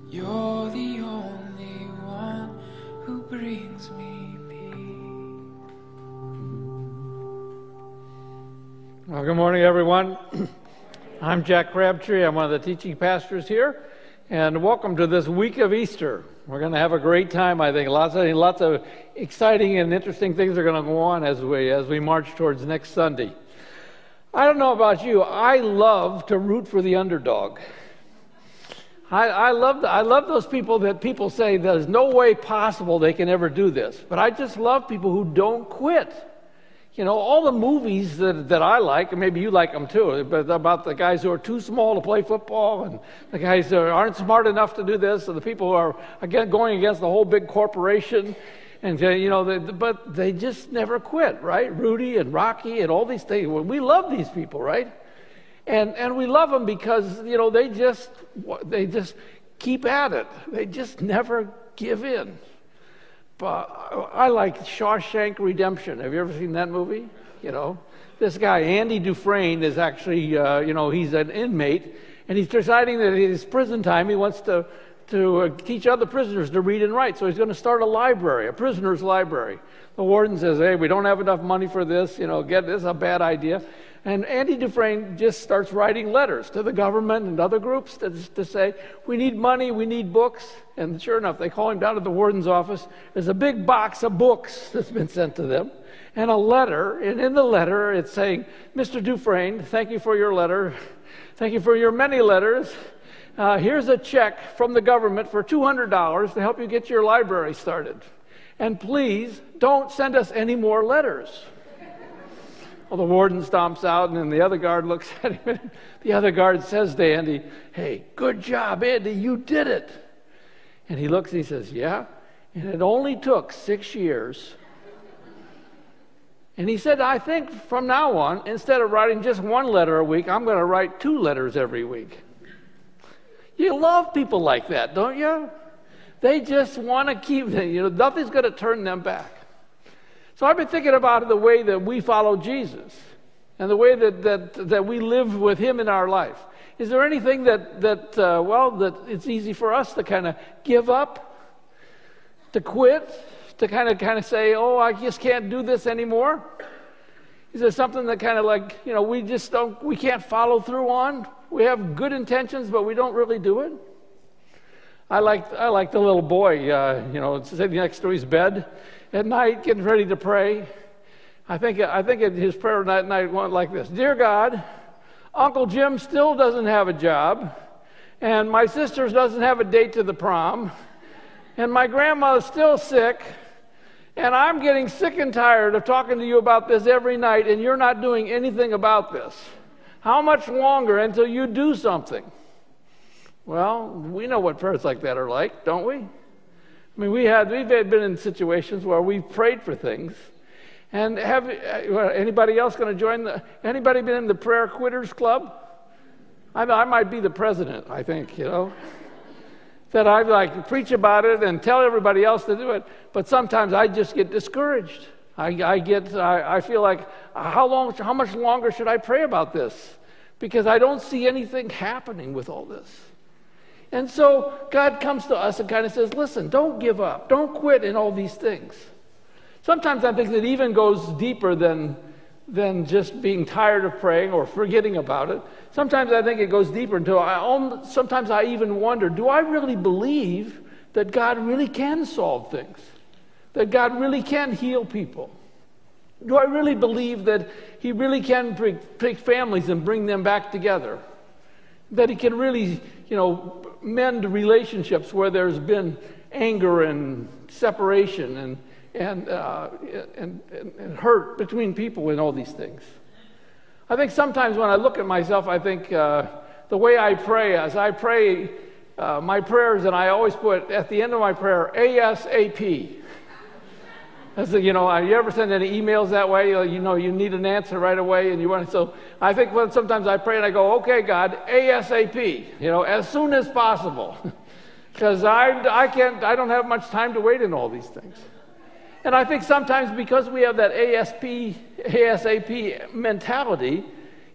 You're the only one who brings me peace. Well, good morning, everyone. I'm Jack Crabtree. I'm one of the teaching pastors here, and welcome to this week of Easter. We're going to have a great time, I think. Lots of exciting and interesting things are going to go on as we march towards next Sunday. I don't know about you. I love to root for the underdog. I love those people that people say there's no way possible they can ever do this. But I just love people who don't quit. You know, all the movies that I like, and maybe you like them too, but about the guys who are too small to play football, and the guys that aren't smart enough to do this, and the people who are again going against the whole big corporation, and but they just never quit, right? Rudy and Rocky and all these things. We love these people, right? And we love them because, you know, they just keep at it. They just never give in. But I like Shawshank Redemption. Have you ever seen that movie? You know, this guy, Andy Dufresne, is actually, he's an inmate, and he's deciding that in his prison time he wants to teach other prisoners to read and write. So he's going to start a library, a prisoner's library. The warden says, hey, we don't have enough money for this. This is a bad idea. And Andy Dufresne just starts writing letters to the government and other groups to say, we need money, we need books. And sure enough, they call him down to the warden's office. There's a big box of books that's been sent to them, and a letter. And in the letter, it's saying, Mr. Dufresne, thank you for your letter. Thank you for your many letters. Here's a check from the government for $200 to help you get your library started. And please, don't send us any more letters. Well, the warden stomps out, and then the other guard looks at him. And the other guard says to Andy, hey, good job, Andy, you did it. And he looks and he says, yeah, and it only took 6 years. And he said, I think from now on, instead of writing just one letter a week, I'm going to write 2 letters every week. You love people like that, don't you? They just want to keep, nothing's going to turn them back. So I've been thinking about the way that we follow Jesus and the way that we live with him in our life. Is there anything that it's easy for us to kind of give up, to quit, to kind of say, oh, I just can't do this anymore? Is there something that kind of like, we can't follow through on? We have good intentions, but we don't really do it? I like the little boy, sitting next to his bed at night, getting ready to pray. I think his prayer that night went like this: Dear God, Uncle Jim still doesn't have a job, and my sister doesn't have a date to the prom, and my grandma's still sick, and I'm getting sick and tired of talking to you about this every night, and you're not doing anything about this. How much longer until you do something? Well, we know what prayers like that are like, don't we? I mean, we've been in situations where we've prayed for things. And anybody else going to join anybody been in the prayer quitters club? I might be the president, I think, that I preach about it and tell everybody else to do it. But sometimes I just get discouraged. I feel like, how much longer should I pray about this? Because I don't see anything happening with all this. And so God comes to us and kind of says, listen, don't give up. Don't quit in all these things. Sometimes I think it even goes deeper than just being tired of praying or forgetting about it. Sometimes I think it goes deeper into sometimes I even wonder, do I really believe that God really can solve things? That God really can heal people? Do I really believe that he really can take families and bring them back together? That he can really, mend relationships where there's been anger and separation and hurt between people and all these things. I think sometimes when I look at myself, I think the way I pray, as I pray my prayers, and I always put at the end of my prayer, ASAP. You ever send any emails that way? You need an answer right away, and you want to. So I think sometimes I pray and I go, okay, God, ASAP. As soon as possible, because I don't have much time to wait in all these things. And I think sometimes because we have that ASAP mentality,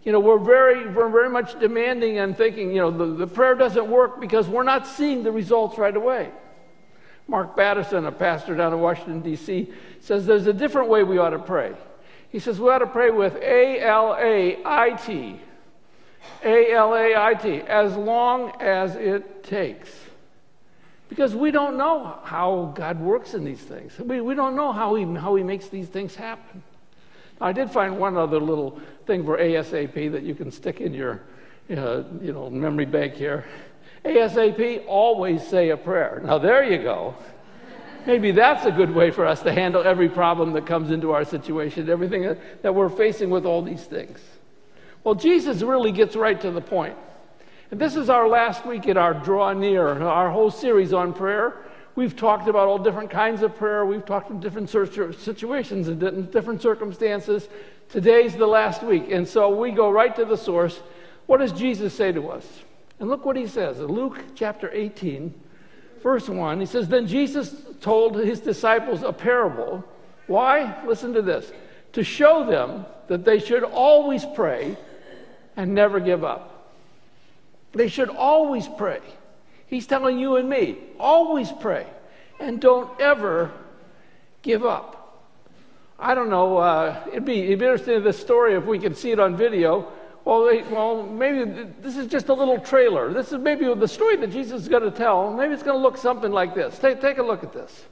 we're very much demanding and thinking, the prayer doesn't work because we're not seeing the results right away. Mark Batterson, a pastor down in Washington, D.C., says there's a different way we ought to pray. He says we ought to pray with A-L-A-I-T. A-L-A-I-T, as long as it takes. Because we don't know how God works in these things. We don't know how he makes these things happen. I did find one other little thing for ASAP that you can stick in your memory bank here. ASAP, always say a prayer. Now there you go. Maybe that's a good way for us to handle every problem that comes into our situation, everything that we're facing with all these things. Well, Jesus really gets right to the point. And this is our last week in our Draw Near, our whole series on prayer. We've talked about all different kinds of prayer. We've talked in different situations and different circumstances. Today's the last week. And so we go right to the source. What does Jesus say to us? And look what he says. In Luke chapter 18, verse 1, he says, Then Jesus told his disciples a parable. Why? Listen to this. To show them that they should always pray and never give up. They should always pray. He's telling you and me, always pray and don't ever give up. I don't know, it'd be interesting in this story if we could see it on video. Well, maybe this is just a little trailer. This is maybe the story that Jesus is going to tell. Maybe it's going to look something like this. Take a look at this.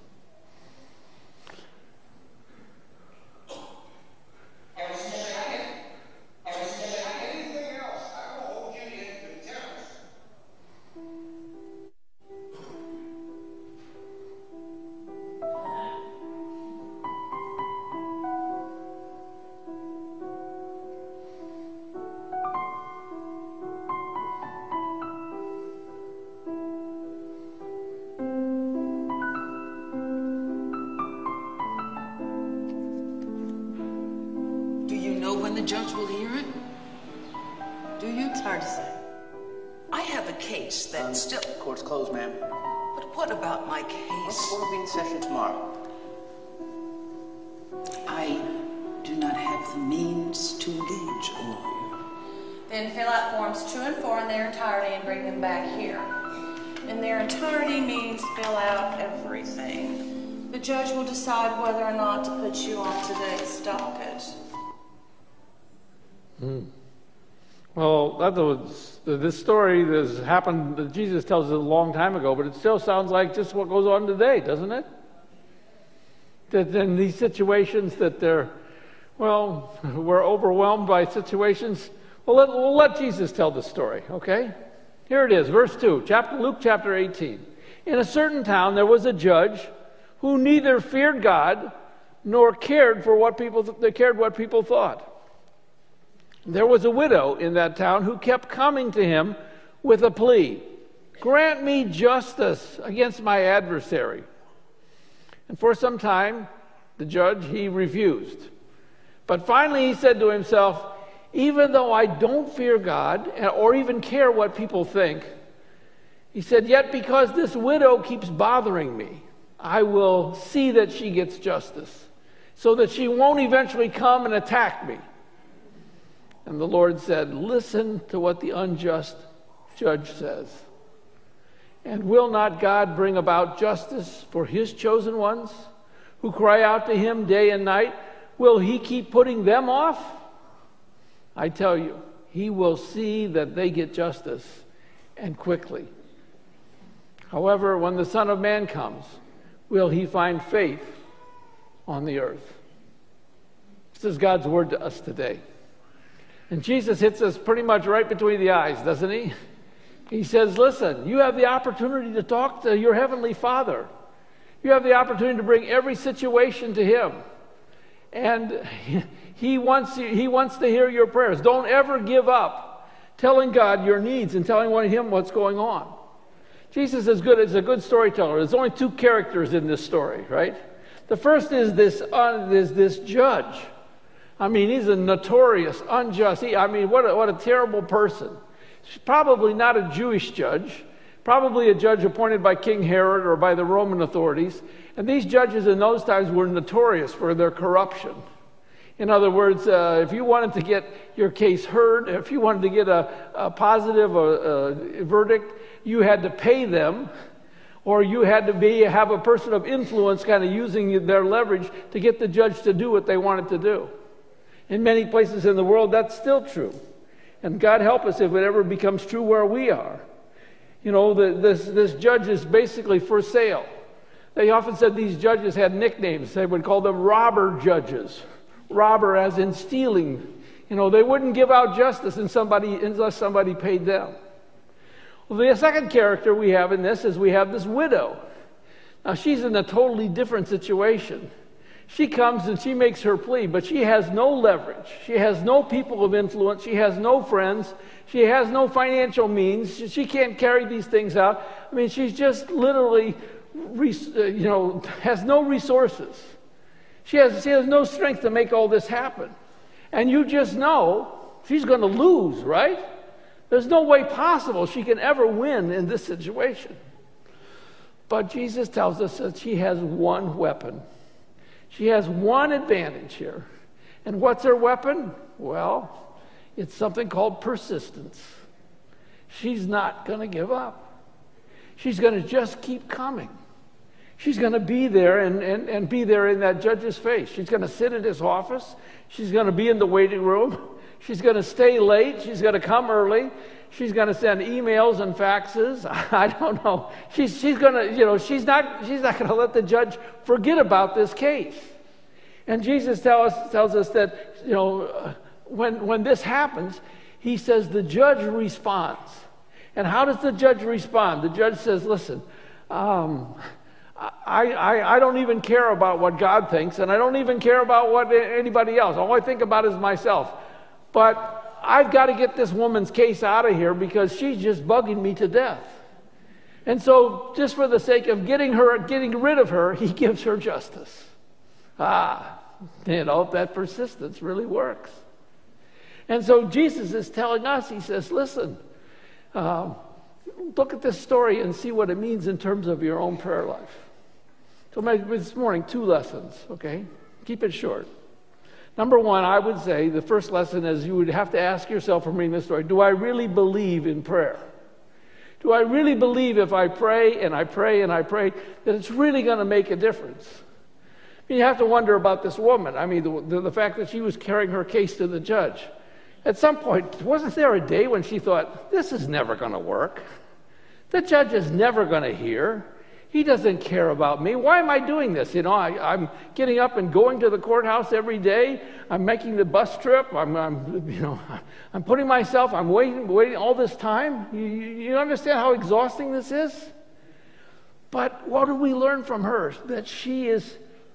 When the judge will hear it? Do you? It's hard to say. I have a case that still... Court's closed, ma'am. But what about my case? Court will be in session tomorrow. I do not have the means to engage a lawyer. Then fill out forms 2 and 4 in their entirety and bring them back here. In their entirety means fill out everything. The judge will decide whether or not to put you on today's docket. Well, this story has happened, Jesus tells us a long time ago, but it still sounds like just what goes on today, doesn't it? That in these situations that we're overwhelmed by situations. Well, we'll let Jesus tell the story, okay? Here it is, verse 2, Luke chapter 18. In a certain town there was a judge who neither feared God nor cared what people thought. There was a widow in that town who kept coming to him with a plea. Grant me justice against my adversary. And for some time, the judge, he refused. But finally he said to himself, even though I don't fear God or even care what people think, he said, yet because this widow keeps bothering me, I will see that she gets justice so that she won't eventually come and attack me. And the Lord said, listen to what the unjust judge says. And will not God bring about justice for his chosen ones who cry out to him day and night? Will he keep putting them off? I tell you, he will see that they get justice, and quickly. However, when the Son of Man comes, will he find faith on the earth? This is God's word to us today. And Jesus hits us pretty much right between the eyes, doesn't he? He says, listen, you have the opportunity to talk to your Heavenly Father. You have the opportunity to bring every situation to him. And he wants to hear your prayers. Don't ever give up telling God your needs and telling him what's going on. Jesus is a good storyteller. There's only 2 characters in this story, right? The first is this judge. I mean, he's a notorious, unjust. What a terrible person. He's probably not a Jewish judge, probably a judge appointed by King Herod or by the Roman authorities. And these judges in those times were notorious for their corruption. In other words, if you wanted to get your case heard, if you wanted to get a positive verdict, you had to pay them, or you had to have a person of influence kind of using their leverage to get the judge to do what they wanted to do. In many places in the world, that's still true. And God help us if it ever becomes true where we are. You know, this judge is basically for sale. They often said these judges had nicknames. They would call them robber judges. Robber as in stealing. You know, they wouldn't give out justice unless somebody paid them. Well, the second character we have in this is we have this widow. Now, she's in a totally different situation. She comes and she makes her plea, but she has no leverage. She has no people of influence. She has no friends. She has no financial means. She can't carry these things out. I mean, she's just literally, has no resources. She has no strength to make all this happen. And you just know she's going to lose, right? There's no way possible she can ever win in this situation. But Jesus tells us that she has one weapon. She has one advantage here. And what's her weapon? Well, it's something called persistence. She's not going to give up. She's going to just keep coming. She's going to be there and be there in that judge's face. She's going to sit in his office. She's going to be in the waiting room. She's going to stay late. She's going to come early. She's going to send emails and faxes. I don't know. She's going to, she's not going to let the judge forget about this case. And Jesus tells us that, when this happens, he says the judge responds. And how does the judge respond? The judge says, listen, I don't even care about what God thinks, and I don't even care about what anybody else. All I think about is myself. But I've got to get this woman's case out of here because she's just bugging me to death. And so, just for the sake of getting rid of her, he gives her justice. That persistence really works. And so Jesus is telling us, he says, listen, look at this story and see what it means in terms of your own prayer life. So this morning, 2 lessons, okay? Keep it short. Number 1, I would say the first lesson is you would have to ask yourself from reading this story, do I really believe in prayer? Do I really believe if I pray and I pray and I pray that it's really going to make a difference? I mean, you have to wonder about this woman. I mean, the fact that she was carrying her case to the judge. At some point, wasn't there a day when she thought, this is never going to work? The judge is never going to hear. He doesn't care about me. Why am I doing this? I'm getting up and going to the courthouse every day. I'm making the bus trip. I'm putting myself. I'm waiting all this time. You understand how exhausting this is? But what do we learn from her? That she's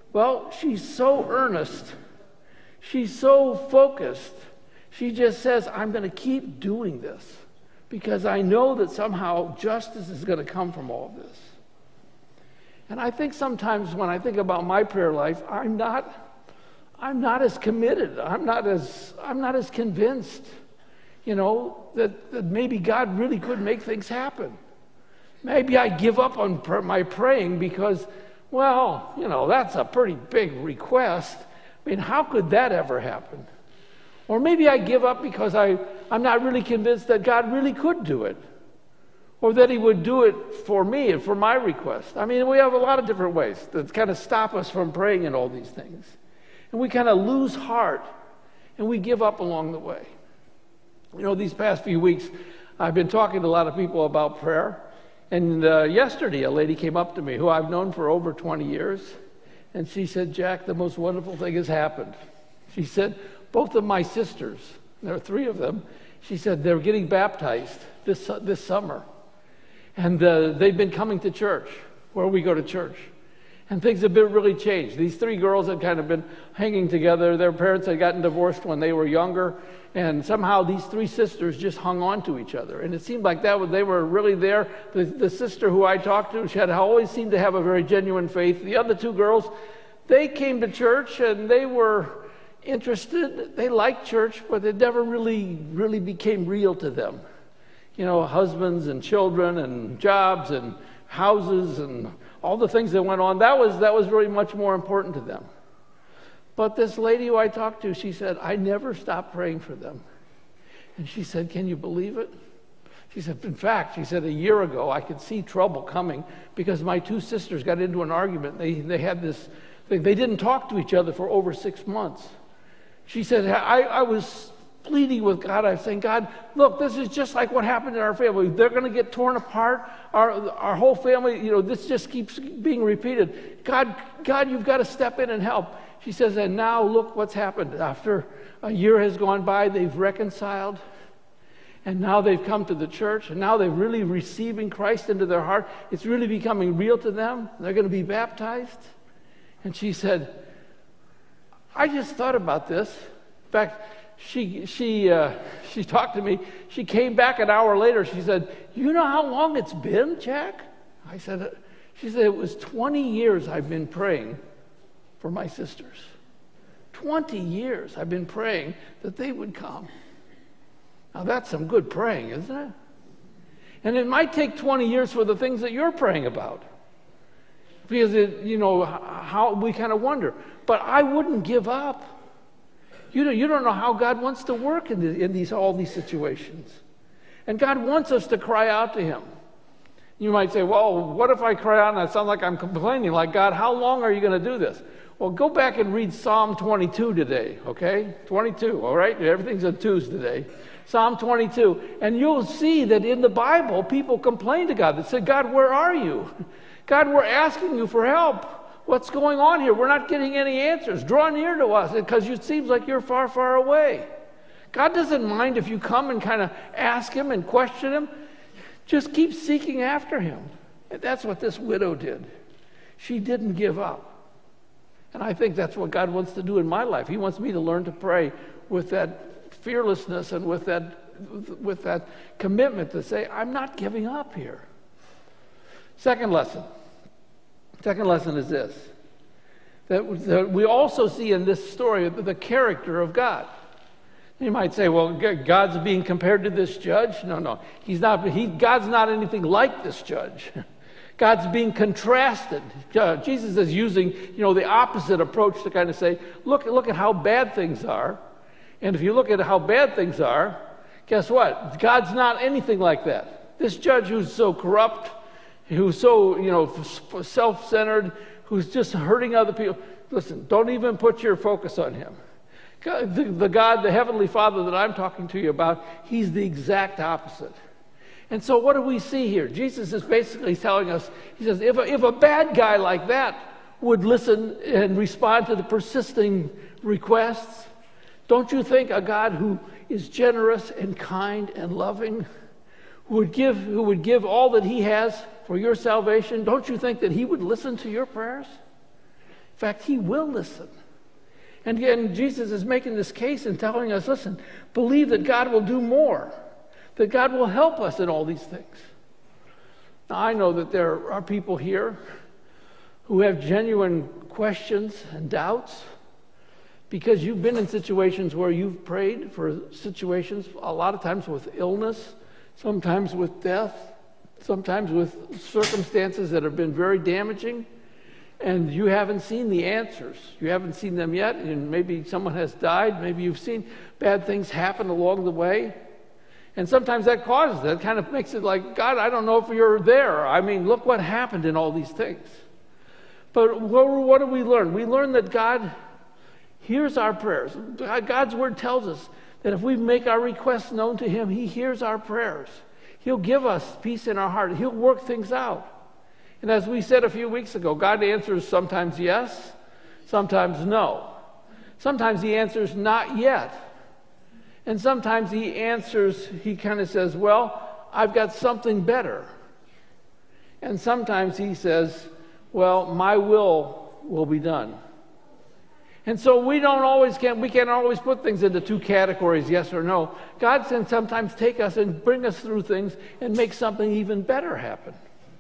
so earnest. She's so focused. She just says, I'm going to keep doing this because I know that somehow justice is going to come from all of this. And I think sometimes when I think about my prayer life, I'm not as committed. I'm not as convinced, that maybe God really could make things happen. Maybe I give up on my praying because, that's a pretty big request. I mean, how could that ever happen? Or maybe I give up because I'm not really convinced that God really could do it. Or that he would do it for me and for my request. I mean, we have a lot of different ways that kind of stop us from praying in all these things. And we kind of lose heart and we give up along the way. These past few weeks, I've been talking to a lot of people about prayer. And yesterday, a lady came up to me who I've known for over 20 years. And she said, Jack, the most wonderful thing has happened. She said, both of my sisters, there are 3 of them, she said they're getting baptized this summer. And they've been coming to church, where we go to church. And things have been really changed. These 3 girls had kind of been hanging together. Their parents had gotten divorced when they were younger. And somehow these 3 sisters just hung on to each other. And it seemed like they were really there. The sister who I talked to, she had always seemed to have a very genuine faith. The other 2 girls, they came to church and they were interested. They liked church, but it never really became real to them. Husbands and children and jobs and houses and all the things that went on. That was really much more important to them. But this lady who I talked to, she said, I never stopped praying for them. And she said, can you believe it? She said, in fact, she said, a year ago, I could see trouble coming because my two sisters got into an argument. They had this thing. They didn't talk to each other for over 6 months. She said, I was pleading with God. I was saying, God, look, this is just like what happened in our family. They're going to get torn apart. Our whole family, this just keeps being repeated. God, you've got to step in and help. She says, and now look what's happened. After a year has gone by, they've reconciled. And now they've come to the church. And now they're really receiving Christ into their heart. It's really becoming real to them. They're going to be baptized. And she said, I just thought about this. In fact, she talked to me. She came back an hour later. She said, you know how long it's been, Jack? She said, it was 20 years I've been praying for my sisters. 20 years I've been praying that they would come. Now that's some good praying, isn't it? And it might take 20 years for the things that you're praying about. Because, how we kind of wonder. But I wouldn't give up. You don't know how God wants to work in all these situations. And God wants us to cry out to Him. You might say, well, what if I cry out and I sound like I'm complaining? Like, God, how long are you going to do this? Well, go back and read Psalm 22 today, okay? 22, all right? Everything's in twos today. Psalm 22. And you'll see that in the Bible, people complain to God. They say, God, where are you? God, we're asking you for help. What's going on here? We're not getting any answers. Draw near to us because it seems like you're far, far away. God doesn't mind if you come and kind of ask Him and question Him. Just keep seeking after Him. And that's what this widow did. She didn't give up. And I think that's what God wants to do in my life. He wants me to learn to pray with that fearlessness and with that commitment to say, I'm not giving up here. Second lesson is this, that we also see in this story the character of God. You might say, well, God's being compared to this judge. No, He's not. God's not anything like this judge. God's being contrasted. Jesus is using, the opposite approach to kind of say, look at how bad things are. And if you look at how bad things are, guess what? God's not anything like that. This judge who's so corrupt, who's so, self-centered, who's just hurting other people. Listen, don't even put your focus on him. The God, the Heavenly Father that I'm talking to you about, He's the exact opposite. And so what do we see here? Jesus is basically telling us, He says, if a bad guy like that would listen and respond to the persisting requests, don't you think a God who is generous and kind and loving, who would give all that He has for your salvation, don't you think that He would listen to your prayers? In fact, He will listen. And again, Jesus is making this case and telling us, listen, believe that God will do more, that God will help us in all these things. Now, I know that there are people here who have genuine questions and doubts because you've been in situations where you've prayed for situations, a lot of times with illness, sometimes with death, sometimes with circumstances that have been very damaging, and you haven't seen the answers. You haven't seen them yet, and maybe someone has died. Maybe you've seen bad things happen along the way. And sometimes that kind of makes it like, God, I don't know if you're there. I mean, look what happened in all these things. But what do we learn? We learn that God hears our prayers. God's Word tells us that if we make our requests known to Him, He hears our prayers. He'll give us peace in our heart. He'll work things out. And as we said a few weeks ago, God answers sometimes yes, sometimes no. Sometimes He answers not yet. And sometimes He answers, He kind of says, well, I've got something better. And sometimes He says, well, my will be done. And so we can't always put things into two categories, yes or no. God can sometimes take us and bring us through things and make something even better happen.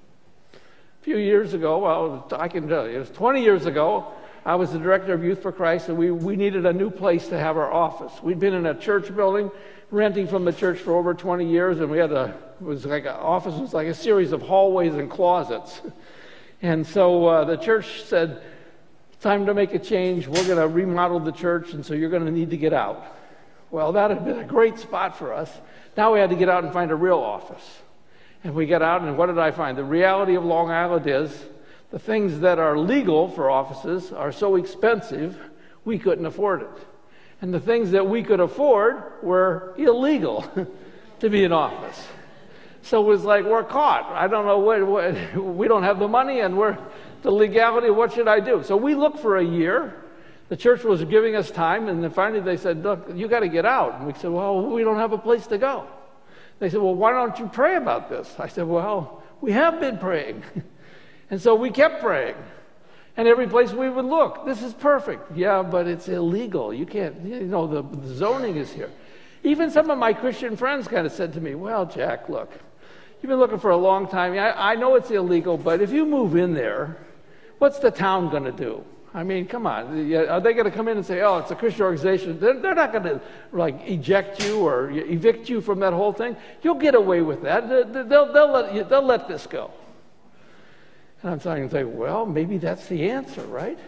A few years ago, well, I can tell you, it was 20 years ago, I was the director of Youth for Christ, and we needed a new place to have our office. We'd been in a church building, renting from the church for over 20 years, and office was like a series of hallways and closets. And so the church said, It's time to make a change. We're going to remodel the church, and so you're going to need to get out. Well, that had been a great spot for us. Now we had to get out and find a real office. And we got out, and what did I find? The reality of Long Island is the things that are legal for offices are so expensive, we couldn't afford it. And the things that we could afford were illegal to be in office. So it was like, we're caught. I don't know what we don't have the money, and the legality, what should I do? So we looked for a year. The church was giving us time, and then finally they said, look, you got to get out. And we said, well, we don't have a place to go. They said, well, why don't you pray about this? I said, well, we have been praying. And so we kept praying. And every place we would look, this is perfect. Yeah, but it's illegal. You can't, the zoning is here. Even some of my Christian friends kind of said to me, well, Jack, look, you've been looking for a long time. I know it's illegal, but if you move in there, what's the town going to do? I mean, come on. Are they going to come in and say, oh, it's a Christian organization? They're not going to, eject you or evict you from that whole thing. You'll get away with that. They'll let this go. And I'm starting to say, well, maybe that's the answer, right?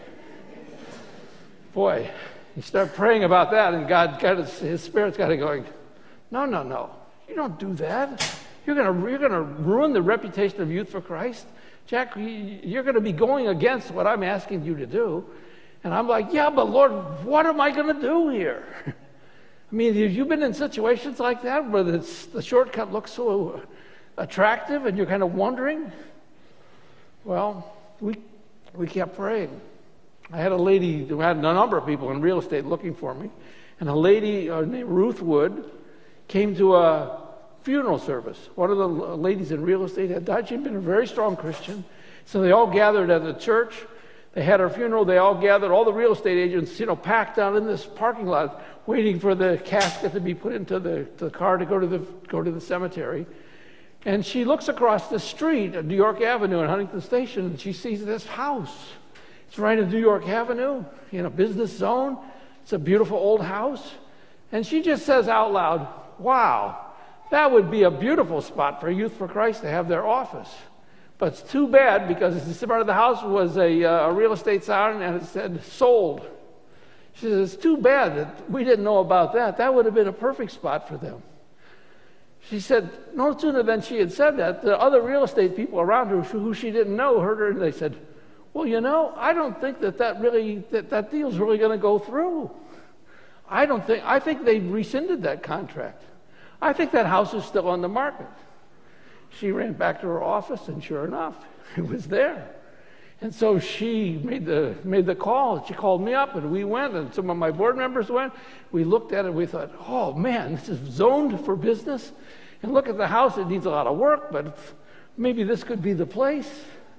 Boy, you start praying about that, and His Spirit's got to going, no. You don't do that. You're going to ruin the reputation of Youth for Christ. Jack, you're going to be going against what I'm asking you to do. And I'm like, yeah, but Lord, what am I going to do here? I mean, have you been in situations like that where the shortcut looks so attractive and you're kind of wondering? Well, we kept praying. I had a lady who had a number of people in real estate looking for me. And a lady named Ruth Wood came to a funeral service. One of the ladies in real estate had died. She'd been a very strong Christian. So they all gathered at the church. They had her funeral. They all gathered, all the real estate agents, packed out in this parking lot, waiting for the casket to be put into the car to go to the cemetery. And she looks across the street at New York Avenue and Huntington Station, and she sees this house. It's right in New York Avenue, in a business zone. It's a beautiful old house. And she just says out loud, wow, that would be a beautiful spot for Youth for Christ to have their office. But it's too bad because in front of the house was a real estate sign and it said sold. She says, it's too bad that we didn't know about that. That would have been a perfect spot for them. She said, no sooner than she had said that, the other real estate people around her who she didn't know heard her and they said, well, I don't think that deal's really going to go through. I think they rescinded that contract. I think that house is still on the market. She ran back to her office, and sure enough, it was there. And so she made the call. She called me up, and we went, and some of my board members went. We looked at it, and we thought, oh, man, this is zoned for business. And look at the house. It needs a lot of work, but maybe this could be the place.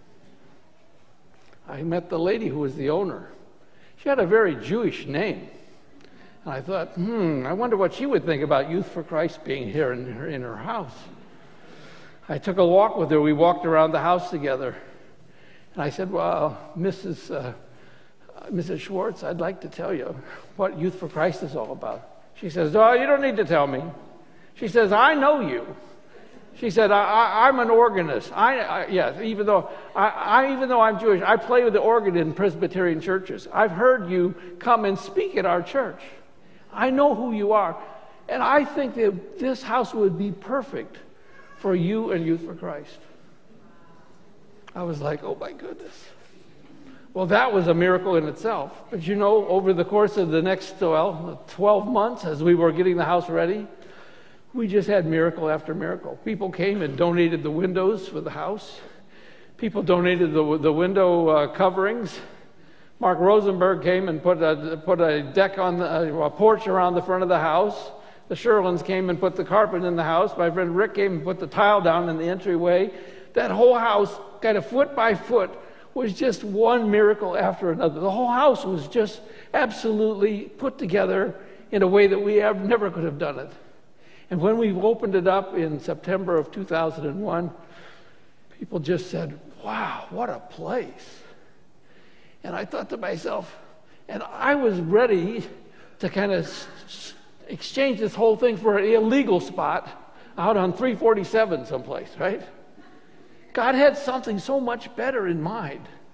I met the lady who was the owner. She had a very Jewish name. And I thought, I wonder what she would think about Youth for Christ being here in her house. I took a walk with her. We walked around the house together. And I said, well, Mrs. Schwartz, I'd like to tell you what Youth for Christ is all about. She says, oh, you don't need to tell me. She says, I know you. She said, I'm an organist. Yes, even though I'm Jewish, I play with the organ in Presbyterian churches. I've heard you come and speak at our church. I know who you are. And I think that this house would be perfect for you and Youth for Christ. I was like, oh my goodness. Well, that was a miracle in itself. But over the course of the next 12 months, as we were getting the house ready, we just had miracle after miracle. People came and donated the windows for the house. People donated the window coverings. Mark Rosenberg came and put a deck on a porch around the front of the house. The Sherlins came and put the carpet in the house. My friend Rick came and put the tile down in the entryway. That whole house, kind of foot by foot, was just one miracle after another. The whole house was just absolutely put together in a way that we never could have done it. And when we opened it up in September of 2001, people just said, wow, what a place. And I thought to myself, and I was ready to kind of exchange this whole thing for an illegal spot out on 347 someplace, right? God had something so much better in mind.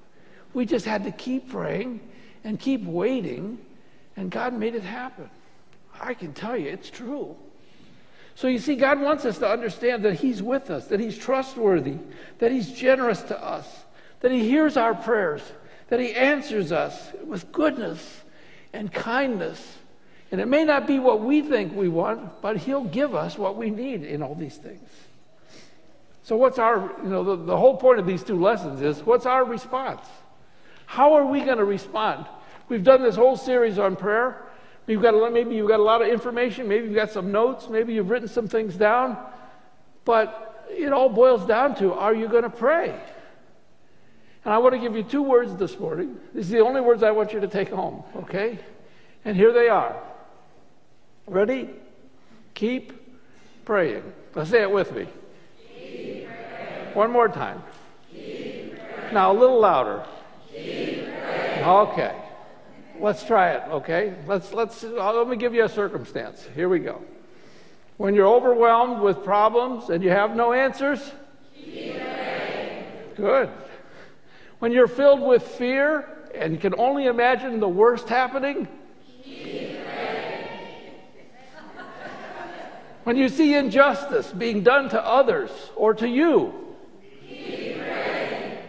We just had to keep praying and keep waiting, and God made it happen. I can tell you, it's true. So you see, God wants us to understand that He's with us, that He's trustworthy, that He's generous to us, that He hears our prayers, that He answers us with goodness and kindness. And it may not be what we think we want, but He'll give us what we need in all these things. So what's our, the whole point of these two lessons is, what's our response? How are we going to respond? We've done this whole series on prayer. Maybe you've got a lot of information. Maybe you've got some notes. Maybe you've written some things down. But it all boils down to, are you going to pray? And I want to give you 2 words this morning. These are the only words I want you to take home, okay? And here they are. Ready? Keep praying. Let's say it with me. Keep praying. One more time. Keep praying. Now a little louder. Keep praying. Okay. Let's try it, okay? Let me give you a circumstance. Here we go. When you're overwhelmed with problems and you have no answers, keep praying. Good. When you're filled with fear and you can only imagine the worst happening, keep praying. When you see injustice being done to others or to you, keep praying.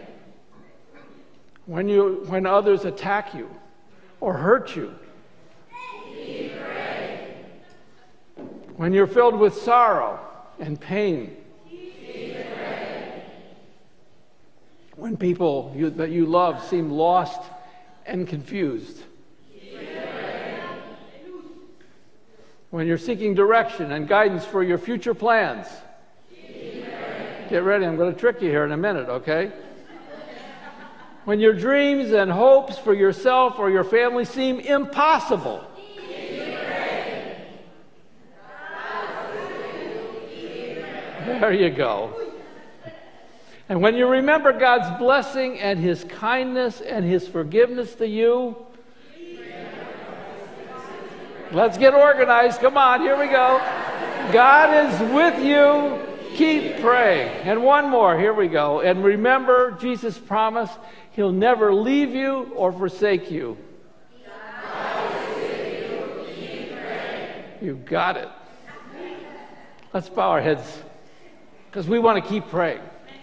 When others attack you or hurt you, keep praying. When you're filled with sorrow and pain, keep praying. When people that you love seem lost and confused, keep praying. When you're seeking direction and guidance for your future plans, keep praying. Get ready, I'm going to trick you here in a minute, okay? When your dreams and hopes for yourself or your family seem impossible, there you go. And when you remember God's blessing and His kindness and His forgiveness to you, let's get organized. Come on, here we go. God is with you. Keep praying. And one more, here we go. And remember Jesus' promise, He'll never leave you or forsake you. You got it. Let's bow our heads because we want to keep praying.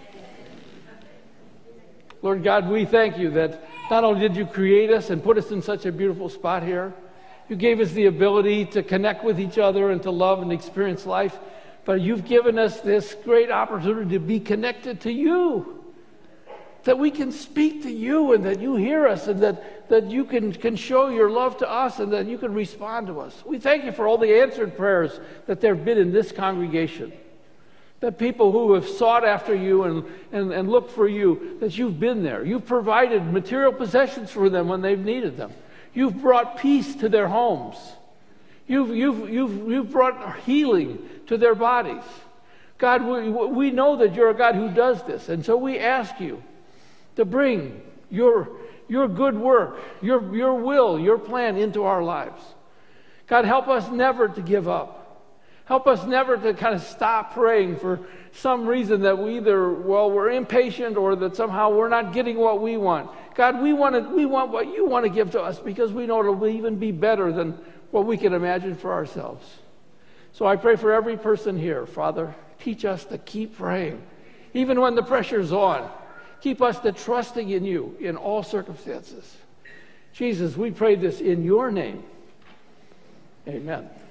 Lord God, we thank you that not only did you create us and put us in such a beautiful spot here, you gave us the ability to connect with each other and to love and experience life, but you've given us this great opportunity to be connected to you. That we can speak to you and that you hear us and that you can show your love to us and that you can respond to us. We thank you for all the answered prayers that there have been in this congregation. That people who have sought after you and looked for you, that you've been there. You've provided material possessions for them when they've needed them. You've brought peace to their homes. You've brought healing to their bodies. God, we know that you're a God who does this, and so we ask you to bring your good work, your will, your plan into our lives. God, help us never to give up. Help us never to kind of stop praying for some reason that we're impatient or that somehow we're not getting what we want. God, we want what you want to give to us because we know it'll even be better than what we can imagine for ourselves. So I pray for every person here, Father, teach us to keep praying, even when the pressure's on. Keep us to trusting in you in all circumstances. Jesus, we pray this in your name. Amen.